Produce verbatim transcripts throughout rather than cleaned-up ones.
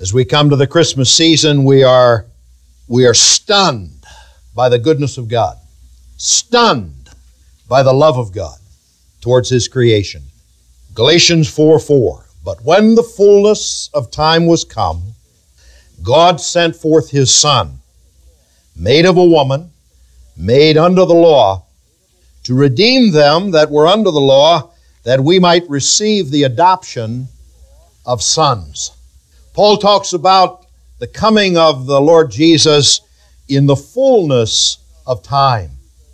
As we come to the Christmas season, we are, we are stunned by the goodness of God, stunned by the love of God towards His creation. Galatians four four, but when the fullness of time was come, God sent forth His Son, made of a woman, made under the law, to redeem them that were under the law, that we might receive the adoption of sons. Paul talks about the coming of the Lord Jesus in the fullness of time.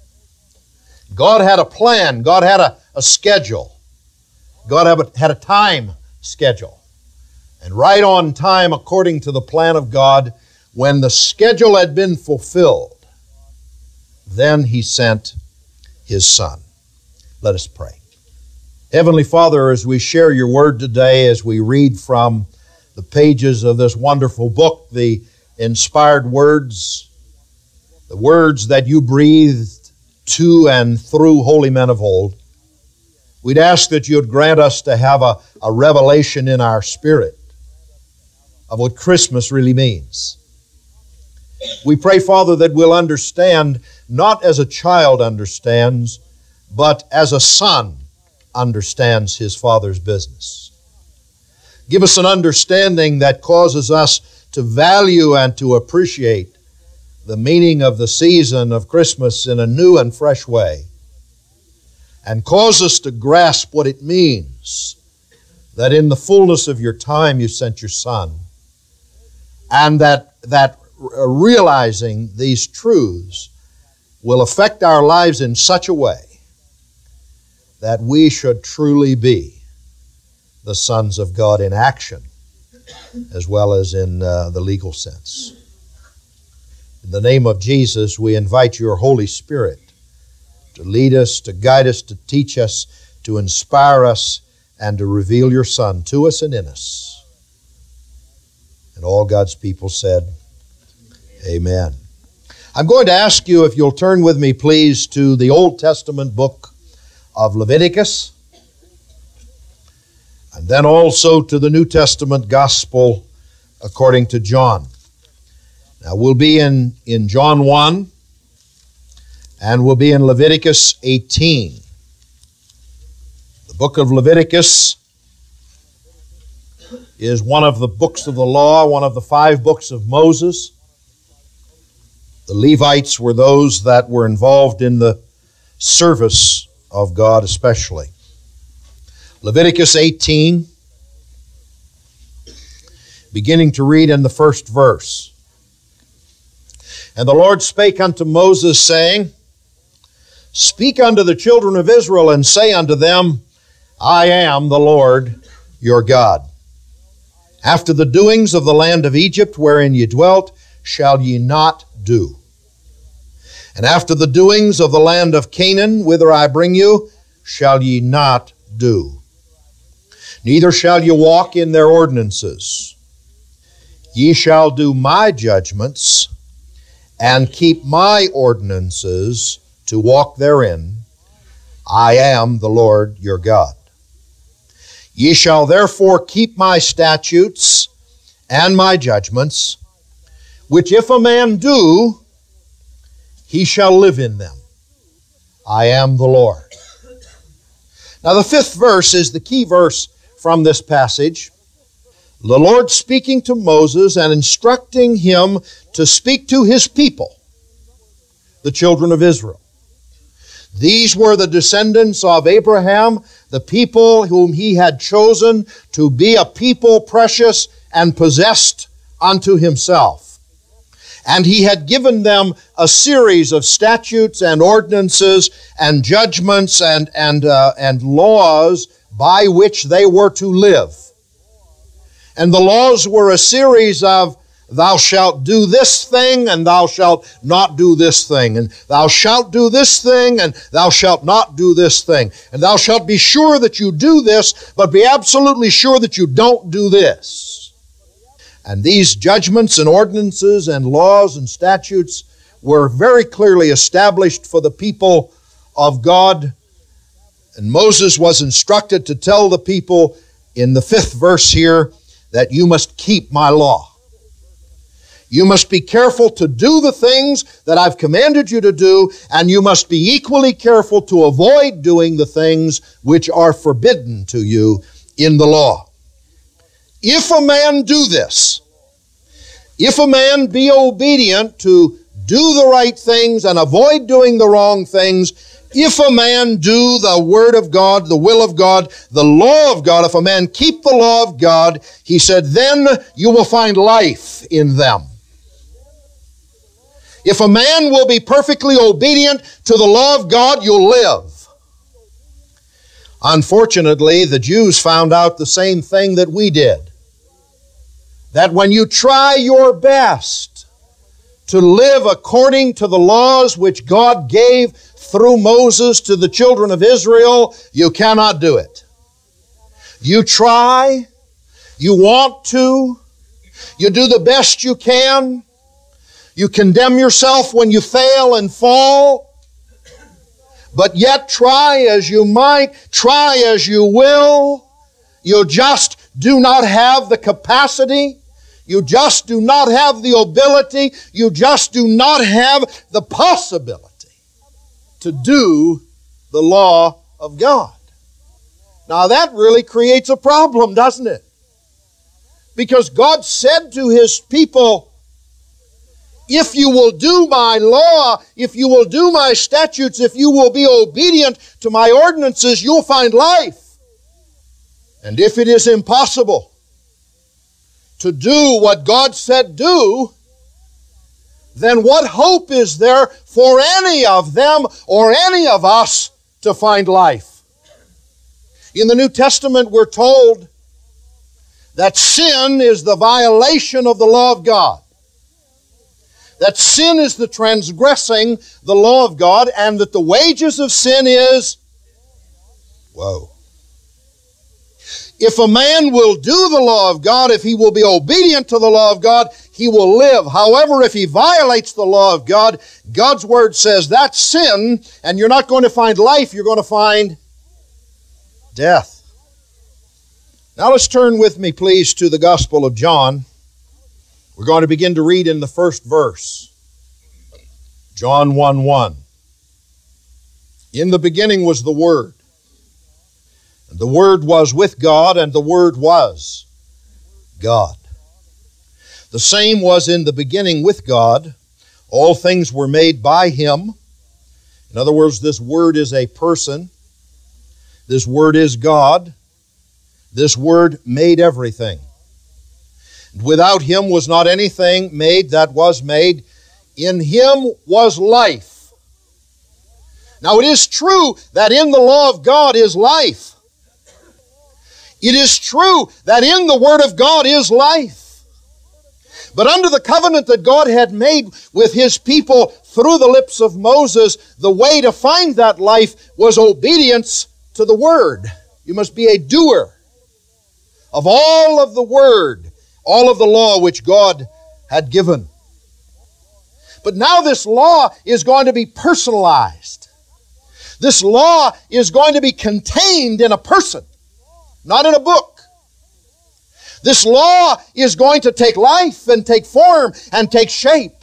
God had a plan. God had a, a schedule. God had a, had a time schedule. And right on time, according to the plan of God, when the schedule had been fulfilled, then He sent His Son. Let us pray. Heavenly Father, as we share your word today, as we read from the pages of this wonderful book, the inspired words, the words that you breathed to and through holy men of old, we'd ask that you would grant us to have a, a revelation in our spirit of what Christmas really means. We pray, Father, that we'll understand not as a child understands, but as a son understands his father's business. Give us an understanding that causes us to value and to appreciate the meaning of the season of Christmas in a new and fresh way, and cause us to grasp what it means that in the fullness of your time you sent your Son, and that, that realizing these truths will affect our lives in such a way that we should truly be the sons of God in action as well as in uh, the legal sense. In the name of Jesus, we invite your Holy Spirit to lead us, to guide us, to teach us, to inspire us, and to reveal your Son to us and in us. And all God's people said, amen. I'm going to ask you if you'll turn with me, please, to the Old Testament book of Leviticus, and then also to the New Testament Gospel according to John. Now, we'll be in, in John one, and we'll be in Leviticus eighteen. The book of Leviticus is one of the books of the law, one of the five books of Moses. The Levites were those that were involved in the service of God especially. Leviticus eighteen, beginning to read in the first verse. And the Lord spake unto Moses, saying, Speak unto the children of Israel, and say unto them, I am the Lord your God. After the doings of the land of Egypt, wherein ye dwelt, shall ye not do. And after the doings of the land of Canaan, whither I bring you, shall ye not do. Neither shall ye walk in their ordinances. Ye shall do my judgments, and keep my ordinances to walk therein. I am the Lord your God. Ye shall therefore keep my statutes and my judgments, which if a man do, he shall live in them. I am the Lord. Now the fifth verse is the key verse from this passage. The Lord speaking to Moses and instructing him to speak to his people, the children of Israel. These were the descendants of Abraham, the people whom he had chosen to be a people precious and possessed unto himself. And he had given them a series of statutes and ordinances and judgments and, and, uh, and laws by which they were to live. And the laws were a series of, thou shalt do this thing, and thou shalt not do this thing. And thou shalt do this thing, and thou shalt not do this thing. And thou shalt be sure that you do this, but be absolutely sure that you don't do this. And these judgments and ordinances and laws and statutes were very clearly established for the people of God. And Moses was instructed to tell the people in the fifth verse here that you must keep my law. You must be careful to do the things that I've commanded you to do, and you must be equally careful to avoid doing the things which are forbidden to you in the law. If a man do this, if a man be obedient to do the right things and avoid doing the wrong things, if a man do the Word of God, the will of God, the law of God, if a man keep the law of God, he said, then you will find life in them. If a man will be perfectly obedient to the law of God, you'll live. Unfortunately, the Jews found out the same thing that we did. That when you try your best to live according to the laws which God gave through Moses to the children of Israel, you cannot do it. You try, you want to, you do the best you can, you condemn yourself when you fail and fall, but yet try as you might, try as you will, you just do not have the capacity, you just do not have the ability, you just do not have the possibility to do the law of God. Now that really creates a problem, doesn't it? Because God said to His people, if you will do my law, if you will do my statutes, if you will be obedient to my ordinances, you'll find life. And if it is impossible to do what God said do, then what hope is there for any of them or any of us to find life? In the New Testament, we're told that sin is the violation of the law of God. That sin is the transgressing the law of God, and that the wages of sin is, whoa. If a man will do the law of God, if he will be obedient to the law of God, he will live. However, if he violates the law of God, God's Word says that's sin, and you're not going to find life, you're going to find death. Now let's turn with me, please, to the Gospel of John. We're going to begin to read in the first verse. John one one. In the beginning was the Word, and the Word was with God, and the Word was God. The same was in the beginning with God. All things were made by Him. In other words, this Word is a person. This Word is God. This Word made everything. Without Him was not anything made that was made. In Him was life. Now it is true that in the law of God is life. It is true that in the Word of God is life. But under the covenant that God had made with His people through the lips of Moses, the way to find that life was obedience to the Word. You must be a doer of all of the Word, all of the law which God had given. But now this law is going to be personalized. This law is going to be contained in a person, not in a book. This law is going to take life and take form and take shape.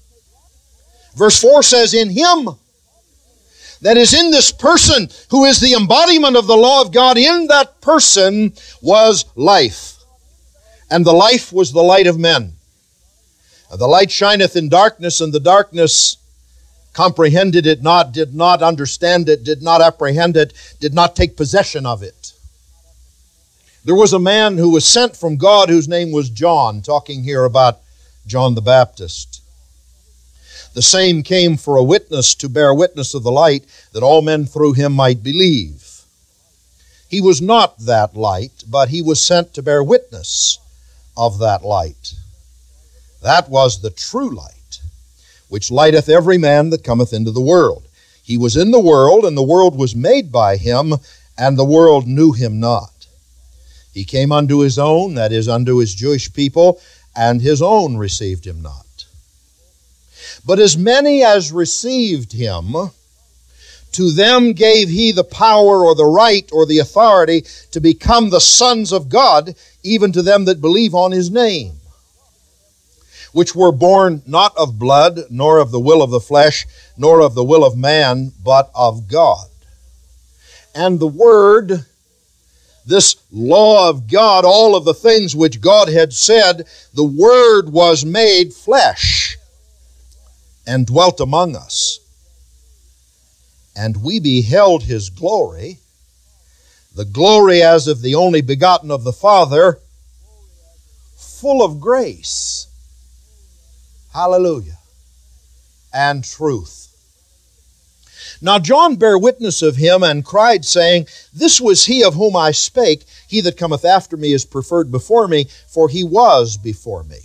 Verse four says, in Him, that is in this person who is the embodiment of the law of God, in that person was life. And the life was the light of men. And the light shineth in darkness, and the darkness comprehended it not, did not understand it, did not apprehend it, did not take possession of it. There was a man who was sent from God whose name was John, talking here about John the Baptist. The same came for a witness to bear witness of the light, that all men through him might believe. He was not that light, but he was sent to bear witness of that light. That was the true light, which lighteth every man that cometh into the world. He was in the world, and the world was made by Him, and the world knew Him not. He came unto His own, that is, unto His Jewish people, and His own received Him not. But as many as received Him, To them gave he the power or the right or the authority to become the sons of God, even to them that believe on his name, which were born not of blood, nor of the will of the flesh, nor of the will of man, but of God. And the Word, this law of God, all of the things which God had said, the Word was made flesh and dwelt among us. And we beheld his glory, the glory as of the only begotten of the Father, full of grace, hallelujah, and truth. Now John bare witness of him, and cried, saying, This was he of whom I spake. He that cometh after me is preferred before me, for he was before me.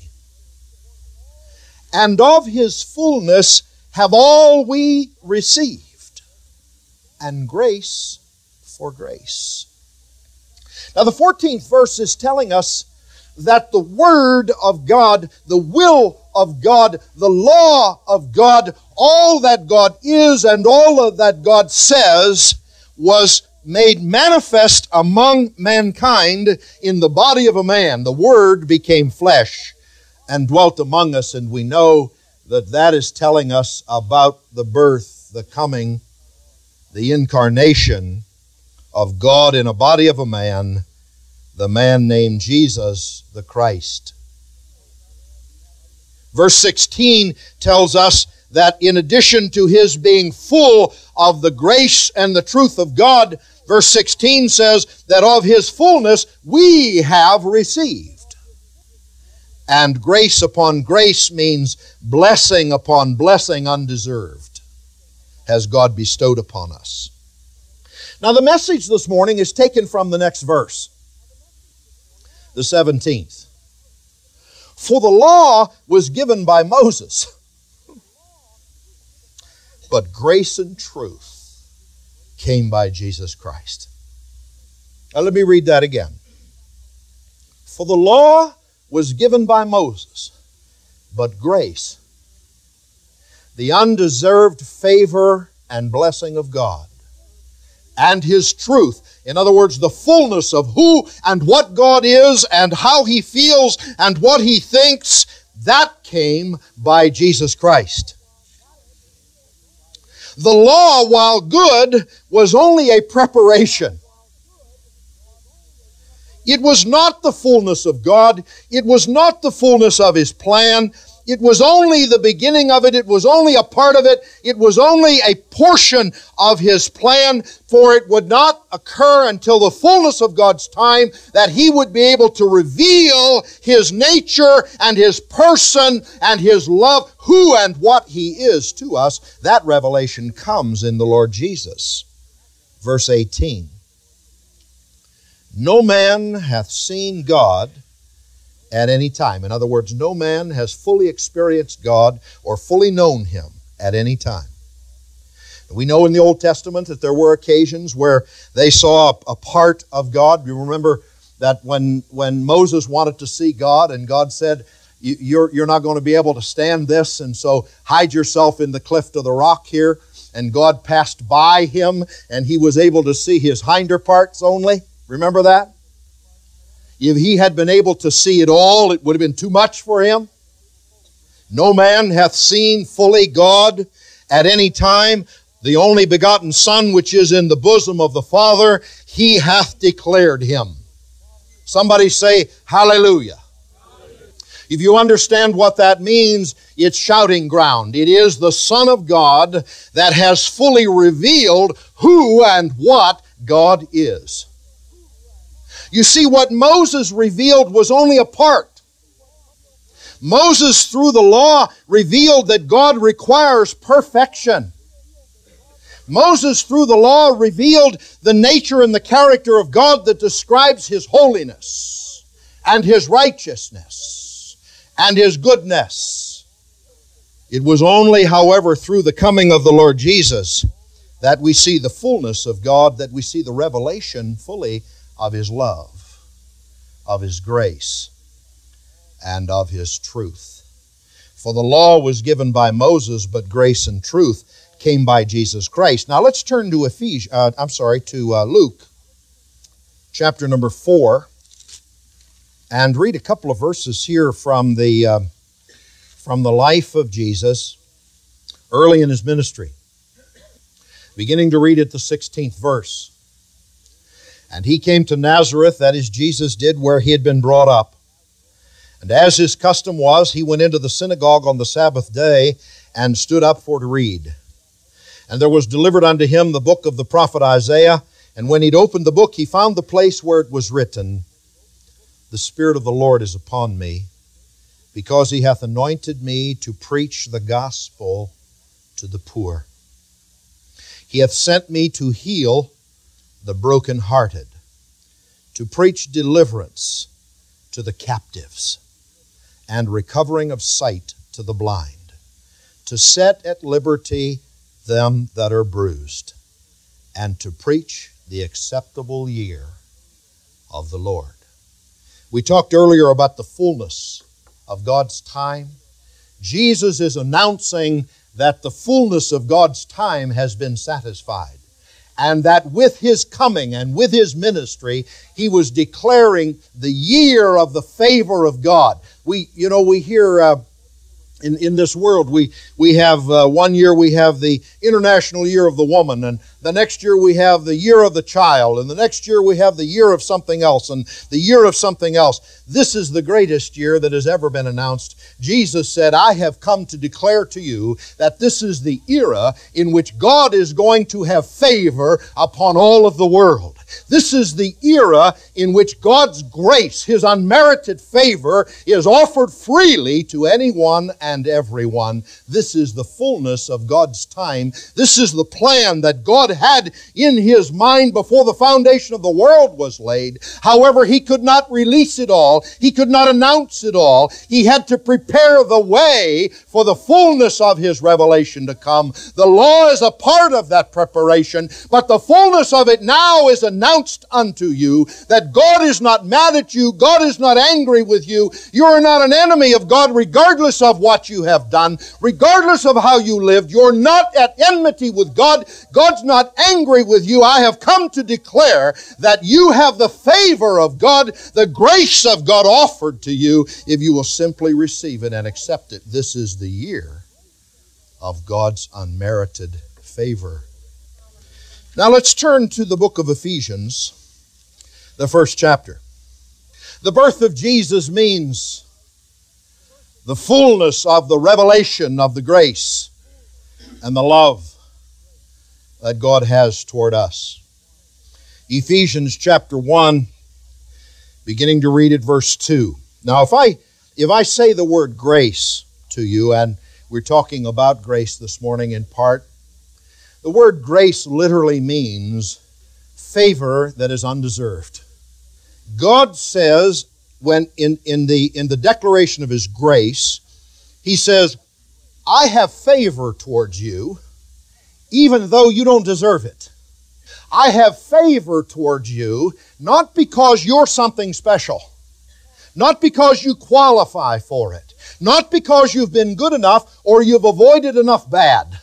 And of his fullness have all we received, and grace for grace. Now the fourteenth verse is telling us that the Word of God, the will of God, the law of God, all that God is and all of that God says was made manifest among mankind in the body of a man. The Word became flesh and dwelt among us, and we know that that is telling us about the birth, the coming, the incarnation of God in a body of a man, the man named Jesus the Christ. Verse sixteen tells us that in addition to his being full of the grace and the truth of God, verse sixteen says that of his fullness we have received. And grace upon grace means blessing upon blessing undeserved has God bestowed upon us. Now the message this morning is taken from the next verse, the seventeenth. For the law was given by Moses, but grace and truth came by Jesus Christ. Now let me read that again. For the law was given by Moses, but grace, the undeserved favor and blessing of God, and his truth, in other words, the fullness of who and what God is and how he feels and what he thinks, that came by Jesus Christ. The law, while good, was only a preparation. It was not the fullness of God. It was not the fullness of his plan. It was only the beginning of it. It was only a part of it. It was only a portion of his plan, for it would not occur until the fullness of God's time that he would be able to reveal his nature and his person and his love, who and what he is to us. That revelation comes in the Lord Jesus. Verse eighteen. No man hath seen God at any time. In other words, no man has fully experienced God or fully known him at any time. We know in the Old Testament that there were occasions where they saw a part of God. You remember that when, when Moses wanted to see God and God said, you're, you're not going to be able to stand this, and so hide yourself in the cleft of the rock here. And God passed by him and he was able to see his hinder parts only. Remember that? If he had been able to see it all, it would have been too much for him. No man hath seen fully God at any time. The only begotten Son, which is in the bosom of the Father, he hath declared him. Somebody say, hallelujah. Hallelujah. If you understand what that means, it's shouting ground. It is the Son of God that has fully revealed who and what God is. You see, what Moses revealed was only a part. Moses, through the law, revealed that God requires perfection. Moses, through the law, revealed the nature and the character of God that describes his holiness and his righteousness and his goodness. It was only, however, through the coming of the Lord Jesus that we see the fullness of God, that we see the revelation fully of his love, of his grace, and of his truth. For the law was given by Moses, but grace and truth came by Jesus Christ. Now let's turn to Ephesians, uh, I'm sorry, to uh, Luke, chapter number four, and read a couple of verses here from the uh, from the life of Jesus early in his ministry. Beginning to read at the sixteenth verse. And he came to Nazareth, that is, Jesus did, where he had been brought up. And as his custom was, he went into the synagogue on the Sabbath day and stood up for to read. And there was delivered unto him the book of the prophet Isaiah. And when he'd opened the book, he found the place where it was written, The Spirit of the Lord is upon me, because he hath anointed me to preach the gospel to the poor. He hath sent me to heal the brokenhearted, to preach deliverance to the captives, and recovering of sight to the blind, to set at liberty them that are bruised, and to preach the acceptable year of the Lord. We talked earlier about the fullness of God's time. Jesus is announcing that the fullness of God's time has been satisfied, and that with his coming and with his ministry, he was declaring the year of the favor of God. We, you know, we hear uh, in, in this world, we, we have uh, one year we have the International Year of the Woman, and the next year we have the Year of the Child, and the next year we have the Year of something else, and the Year of something else. This is the greatest year that has ever been announced. Jesus said, I have come to declare to you that this is the era in which God is going to have favor upon all of the world. This is the era in which God's grace, his unmerited favor, is offered freely to anyone and everyone. This is the fullness of God's time. This is the plan that God had in his mind before the foundation of the world was laid. However, he could not release it all. He could not announce it all. He had to prepare the way for the fullness of his revelation to come. The law is a part of that preparation, but the fullness of it now is announced unto you, that God is not mad at you. God is not angry with you. You are not an enemy of God regardless of what you have done, regardless of how you lived. You're not at enmity with God. God's not angry with you. I have come to declare that you have the favor of God, the grace of God offered to you if you will simply receive it and accept it. This is the year of God's unmerited favor. Now let's turn to the book of Ephesians, the first chapter. The birth of Jesus means the fullness of the revelation of the grace and the love that God has toward us. Ephesians chapter one, beginning to read at verse two. Now if I if I say the word grace to you, and we're talking about grace this morning in part, the word grace literally means favor that is undeserved. God says, when in, in the in the declaration of his grace, he says, I have favor towards you, even though you don't deserve it. I have favor towards you, not because you're something special, not because you qualify for it, not because you've been good enough or you've avoided enough bad.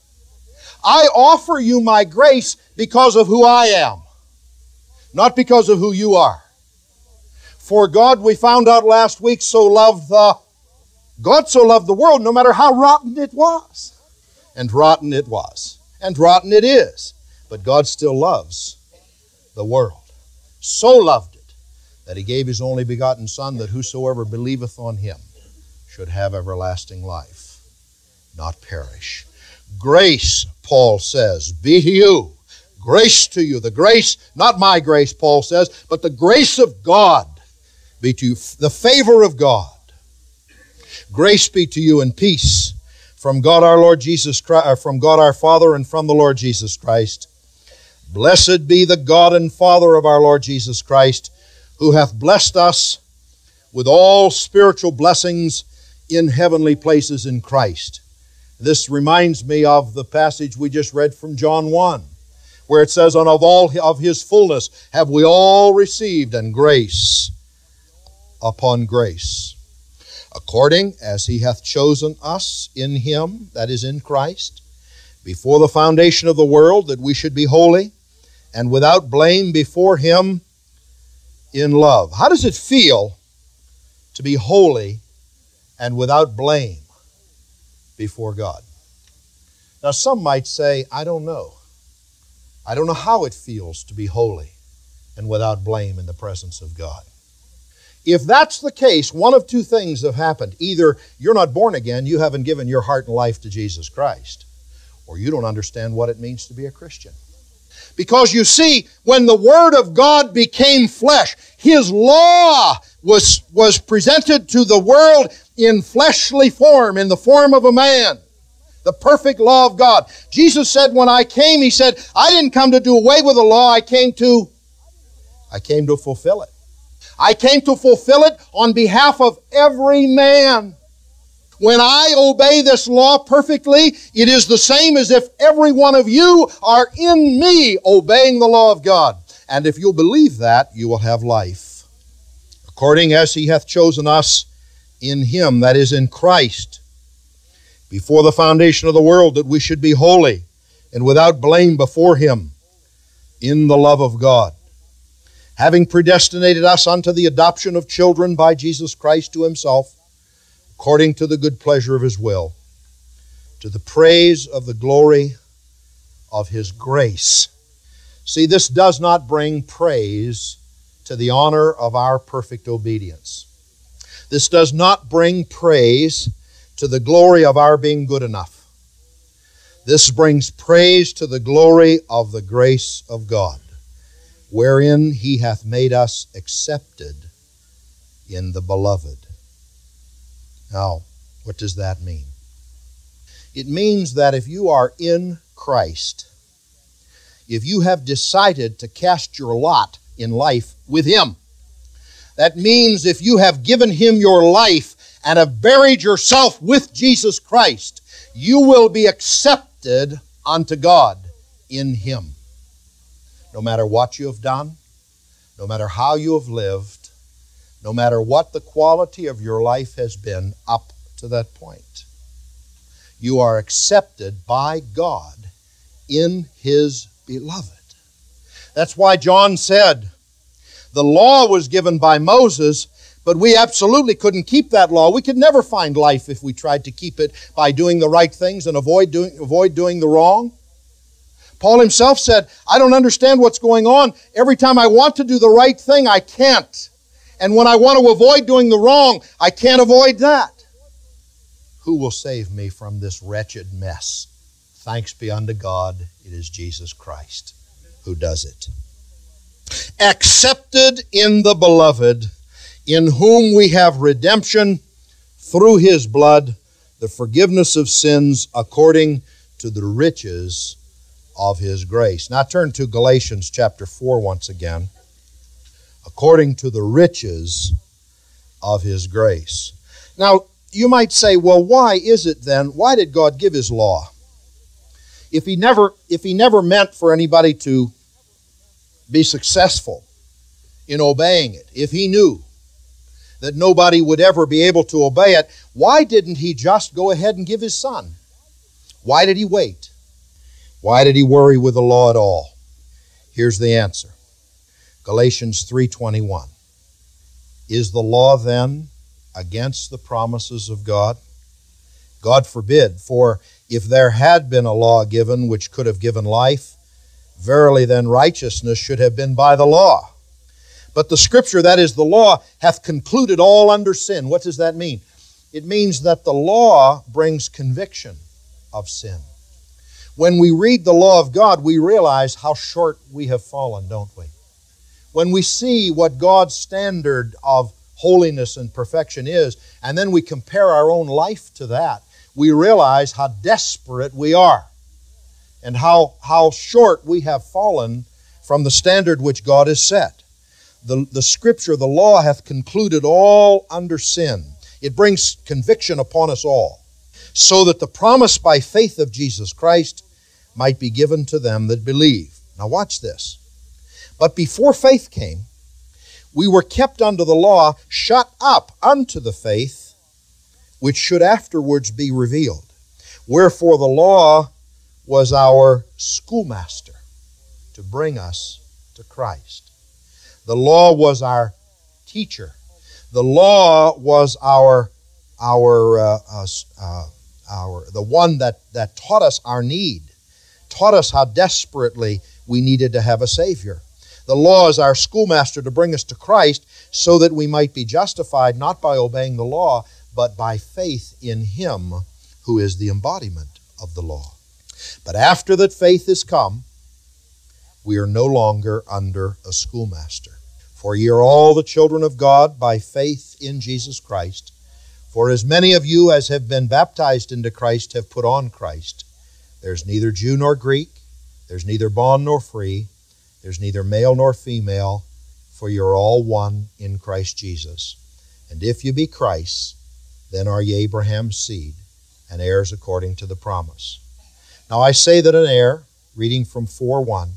I offer you my grace because of who I am, not because of who you are. For God, we found out last week, so loved the, God so loved the world, no matter how rotten it was. And rotten it was. And rotten it is. But God still loves the world. So loved it that he gave his only begotten Son, that whosoever believeth on him should have everlasting life, not perish. Grace, Paul says, be to you. Grace to you. The grace, not my grace, Paul says, but the grace of God be to you. The favor of God. Grace be to you and peace from God our Lord Jesus Christ, from God our Father and from the Lord Jesus Christ. Blessed be the God and Father of our Lord Jesus Christ, who hath blessed us with all spiritual blessings in heavenly places in Christ. This reminds me of the passage we just read from John one, where it says, and of all of his fullness have we all received, and grace upon grace, according as he hath chosen us in him, that is in Christ, before the foundation of the world, that we should be holy and without blame before Him in love. How does it feel to be holy and without blame before God? Now, some might say, I don't know. I don't know how it feels to be holy and without blame in the presence of God. If that's the case, one of two things have happened. Either you're not born again, you haven't given your heart and life to Jesus Christ, or you don't understand what it means to be a Christian. Because you see, when the Word of God became flesh, His law was, was presented to the world in fleshly form, in the form of a man. The perfect law of God. Jesus said, when I came, He said, I didn't come to do away with the law, I came to, I came to fulfill it. I came to fulfill it on behalf of every man. When I obey this law perfectly, it is the same as if every one of you are in me obeying the law of God. And if you'll believe that, you will have life. According as He hath chosen us in Him, that is in Christ, before the foundation of the world, that we should be holy and without blame before Him in the love of God, having predestinated us unto the adoption of children by Jesus Christ to Himself, according to the good pleasure of His will, to the praise of the glory of His grace. See, this does not bring praise to the honor of our perfect obedience. This does not bring praise to the glory of our being good enough. This brings praise to the glory of the grace of God, wherein He hath made us accepted in the Beloved. Now, what does that mean? It means that if you are in Christ, if you have decided to cast your lot in life with Him, that means if you have given Him your life and have buried yourself with Jesus Christ, you will be accepted unto God in Him. No matter what you have done, no matter how you have lived, no matter what the quality of your life has been up to that point, you are accepted by God in His Beloved. That's why John said, the law was given by Moses, but we absolutely couldn't keep that law. We could never find life if we tried to keep it by doing the right things and avoid doing, avoid doing the wrong. Paul himself said, I don't understand what's going on. Every time I want to do the right thing, I can't. And when I want to avoid doing the wrong, I can't avoid that. Who will save me from this wretched mess? Thanks be unto God, it is Jesus Christ who does it. Accepted in the Beloved, in whom we have redemption through His blood, the forgiveness of sins according to the riches of His grace. Now turn to Galatians chapter four once again. According to the riches of His grace. Now, you might say, well, why is it then, why did God give His law? If He never, if He never meant for anybody to be successful in obeying it, if He knew that nobody would ever be able to obey it, why didn't He just go ahead and give His Son? Why did He wait? Why did He worry with the law at all? Here's the answer. Galatians three twenty-one. Is the law then against the promises of God? God forbid, for if there had been a law given which could have given life, verily then righteousness should have been by the law. But the Scripture, that is the law, hath concluded all under sin. What does that mean? It means that the law brings conviction of sin. When we read the law of God, we realize how short we have fallen, don't we? When we see what God's standard of holiness and perfection is, and then we compare our own life to that, we realize how desperate we are and how, how short we have fallen from the standard which God has set. The, the Scripture, the law, hath concluded all under sin. It brings conviction upon us all, so that the promise by faith of Jesus Christ might be given to them that believe. Now watch this. But before faith came, we were kept under the law, shut up unto the faith which should afterwards be revealed. Wherefore the law was our schoolmaster to bring us to Christ. The law was our teacher. The law was our our uh, uh, uh, our the one that that taught us our need, taught us how desperately we needed to have a Savior. The law is our schoolmaster to bring us to Christ so that we might be justified not by obeying the law, but by faith in Him who is the embodiment of the law. But after that faith is come, we are no longer under a schoolmaster. For ye are all the children of God by faith in Jesus Christ. For as many of you as have been baptized into Christ have put on Christ. There's neither Jew nor Greek, there's neither bond nor free, there's neither male nor female, for you're all one in Christ Jesus. And if you be Christ's, then are ye Abraham's seed, and heirs according to the promise. Now I say that an heir, reading from four one,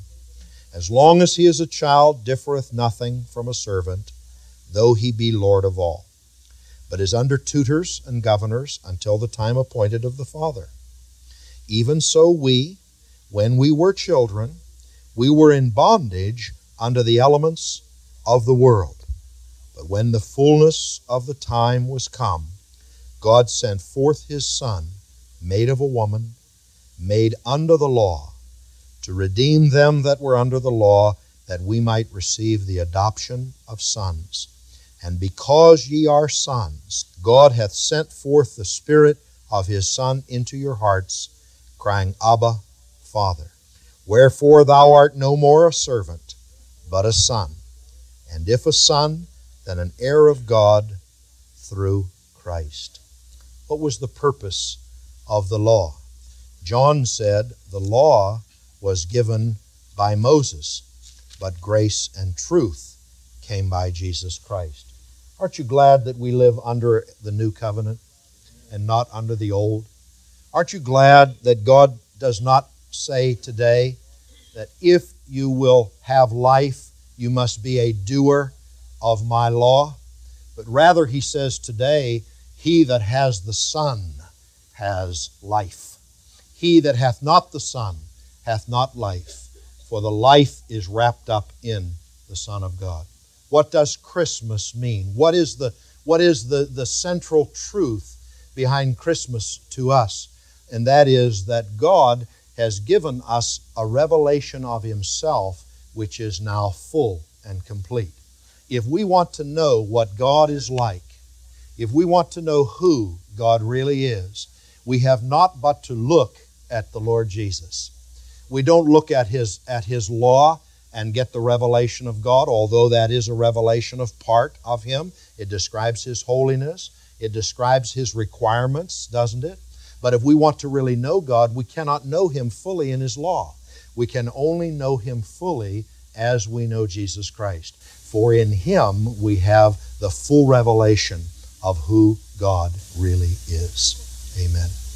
as long as he is a child, differeth nothing from a servant, though he be Lord of all, but is under tutors and governors until the time appointed of the Father. Even so we, when we were children, we were in bondage under the elements of the world. But when the fullness of the time was come, God sent forth His Son, made of a woman, made under the law, to redeem them that were under the law, that we might receive the adoption of sons. And because ye are sons, God hath sent forth the Spirit of His Son into your hearts, crying, Abba, Father. Wherefore thou art no more a servant, but a son. And if a son, then an heir of God through Christ. What was the purpose of the law? John said the law was given by Moses, but grace and truth came by Jesus Christ. Aren't you glad that we live under the new covenant and not under the old? Aren't you glad that God does not say today that if you will have life, you must be a doer of my law? But rather He says today, he that has the Son has life. He that hath not the Son hath not life, for the life is wrapped up in the Son of God. What does Christmas mean? What is the, what is the, the central truth behind Christmas to us? And that is that God has given us a revelation of Himself which is now full and complete. If we want to know what God is like, if we want to know who God really is, we have not but to look at the Lord Jesus. We don't look at His, at His law and get the revelation of God, although that is a revelation of part of Him. It describes His holiness. It describes His requirements, doesn't it? But if we want to really know God, we cannot know Him fully in His law. We can only know Him fully as we know Jesus Christ. For in Him we have the full revelation of who God really is. Amen.